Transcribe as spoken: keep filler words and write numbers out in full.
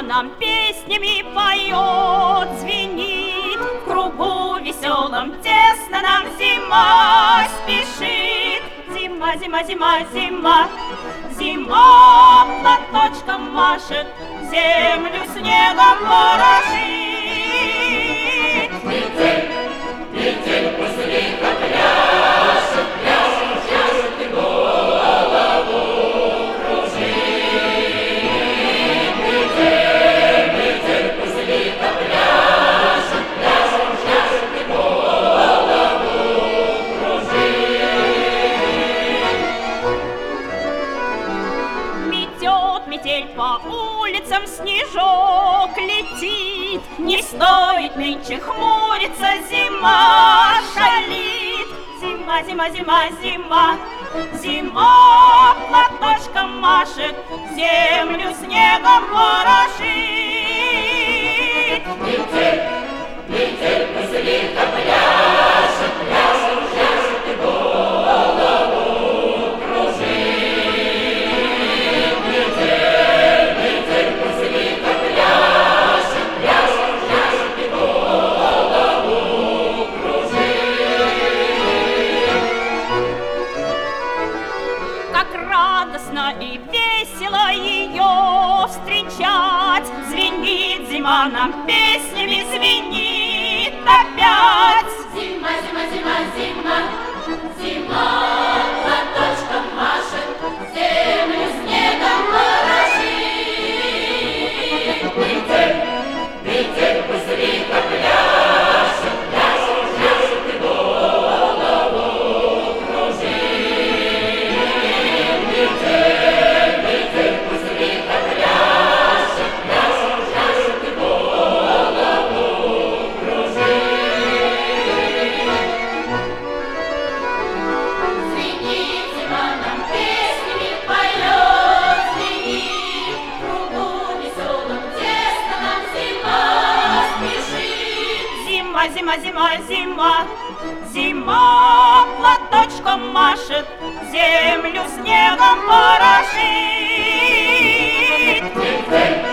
нам песнями поет, звенит. В кругу веселом тесно нам зима спешит. Зима, зима, зима, зима, зима платочком машет, землю снегом ворошит. Метель, метель пузырика пляшет, пляшет, пляшет и голову кружит. Метель, метель пузырика пляшет, пляшет, пляшет и голову кружит. Метет метель по улицам, снежок летит. Не стоит нынче хмуриться, зима шалит. Зима, зима, зима, зима, зима платочком машет, землю снегом ворошит. Метель, метель пузырика пляшет, пляшет, пляшет и голову кружит. Метель, метель пузырика пляшет, пляшет, пляшет и голову кружит. Как радостно и весело ее встречать. Звенит зима нам песнями, звенит опять. Зима, зима, зима, зима, зима платочком машет, землю снегом ворошит. Метель, метель пузырика пляшет, пляшет, пляшет и голову кружит. Метель, метель пузырика пляшет, пляшет, пляшет и голову кружит. Звенит зима нам песнями поет, звенит. В кругу веселом тесно нам зима спешит. Зима, зима, зима, зима, зима платочком машет, землю снегом ворошит. Метель,